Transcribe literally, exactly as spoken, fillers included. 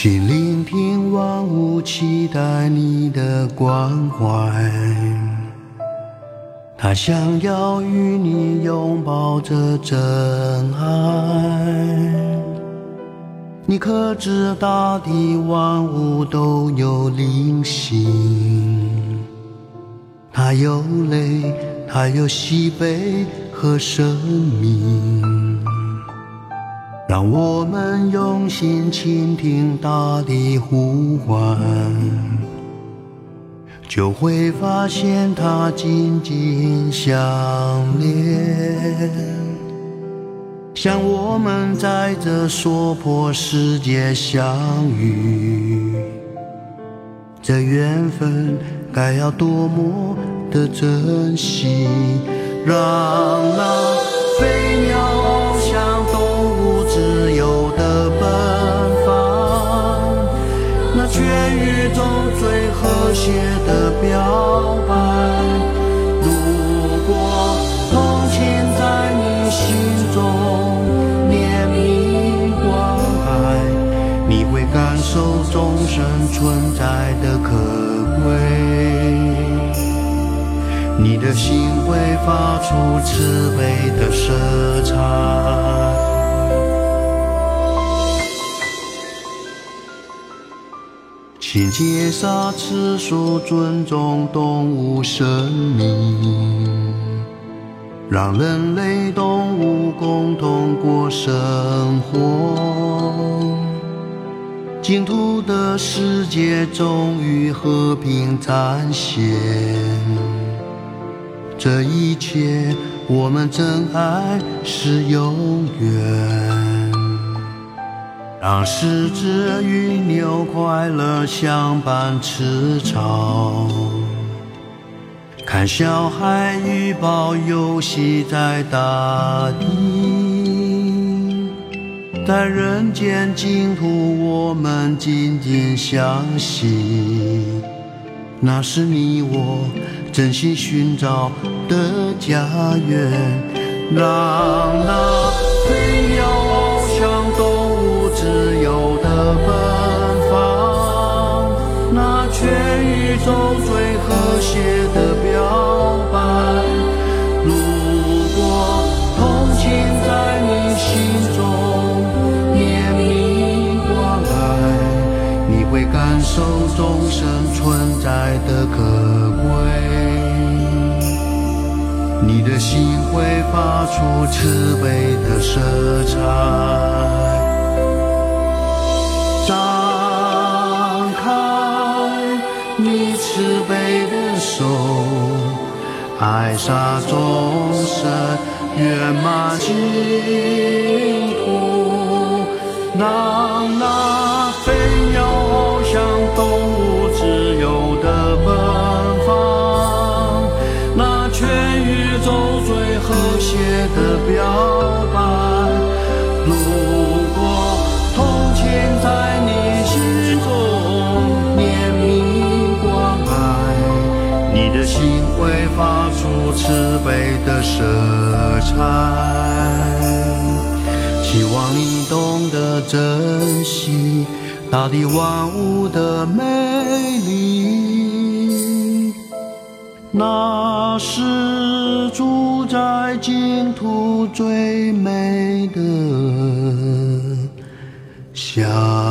请聆听万物期待你的关怀，他想要与你拥抱着真爱。你可知大地万物都有灵性，它有泪，它有喜悲和生命。让我们用心倾听大地呼唤，就会发现它紧紧相连。像我们在这娑婆世界相遇，这缘分该要多么的珍惜。让那飞鸟翱翔动物自由的奔放，那全宇宙最和谐的表白。如果同情在你心中怜悯关爱，你会感受众生存在的可贵，你的心会发出慈悲的色彩。请接纳吃素，尊重动物生命，让人类动物共同过生活。净土的世界终于和平展现，这一切我们真爱是永远。让狮子与牛快乐相伴吃草，看小孩与宝游戏在大地。在人间净土，我们紧紧相系，那是你我真心寻找的家园。让那飞鸟翱翔动物自由的奔放，那全宇宙最和谐的表白。如果同情在你心中怜悯关爱，你会感受众生存在的可贵，你的心会发出慈悲的色彩。张开你慈悲的手，爱洒众生圆满净土。让那飞鸟翱翔动物自由的奔放，那全宇宙最和谐的表白。如果同情在你心中怜悯关爱，你的心会发出慈悲的色彩。希望你懂得珍惜大地万物的美丽，那是住在净土最美的乡